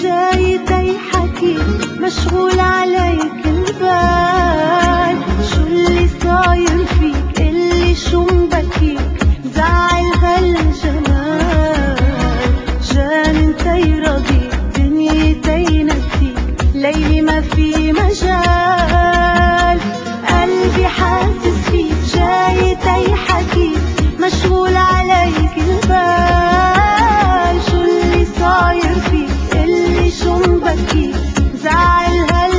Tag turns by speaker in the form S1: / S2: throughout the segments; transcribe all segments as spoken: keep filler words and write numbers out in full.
S1: جاي تيحكيك مشغول عليك البال. شو اللي صاير فيك اللي شو مبكيك زعل هالجمال. جان تيرضيك دنيا تينسيك ليلي ما في مجال. قلبي حاسس فيك جاي تيحكيك مشغول عليك البال. شو اللي صاير فيك اللي شو مبكيك زعل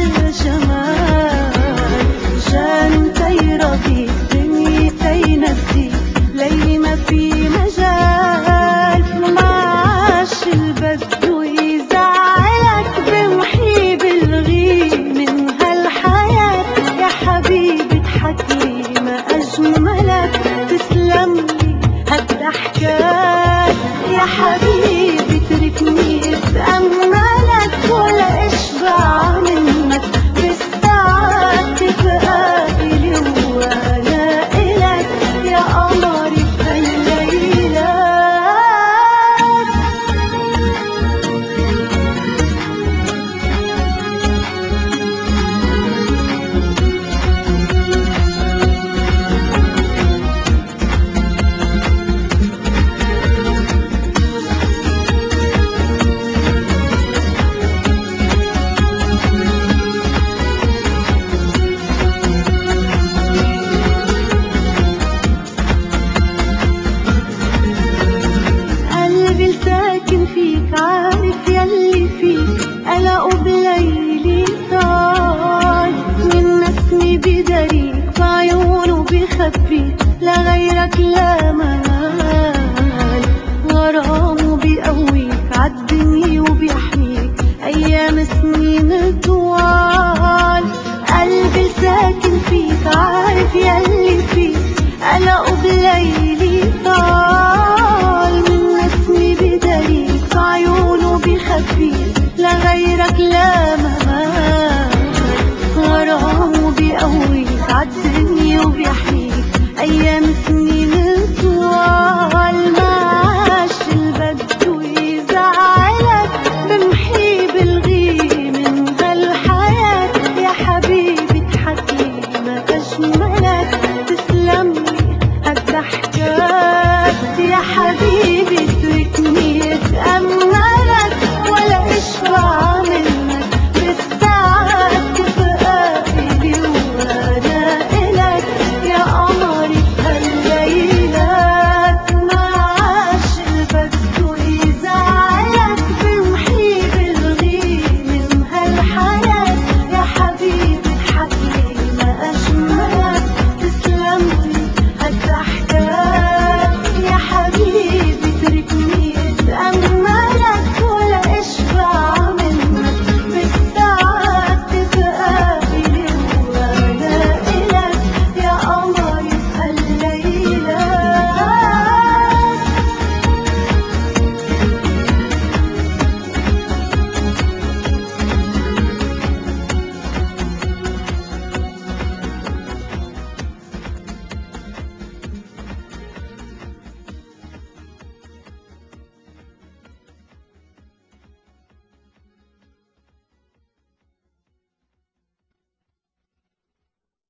S1: هالجمال. جان تيرضيك دنيا تينسيك ليلي ما في مجال. معاش البدو يزعلك بمحي بالغي من هالحياة. يا حبيبي اضحكي ما أجملك تسلملي هالضحكات. يا حبيبي اتركني اتأملك ولا اشبع منك بالساعات. تبقى إلي وانا إلك يا قمري بهالليلات. قلبي الساكن فيك عارف يلي فيك قلقه بليلي طال. من نسمي بدريك بعيونه بخبيك لغيرك لا منال. غرامه بيقويك عالدنيا وبيحميك أيام سنين طوال. قلبي الساكن فيك عارف يلي فيك قلقه بليلي طال. من نسمي بدليك عيونه بخفيك لغيرك لا ممال. غرامه بيقويك عالدنيا وبيحميك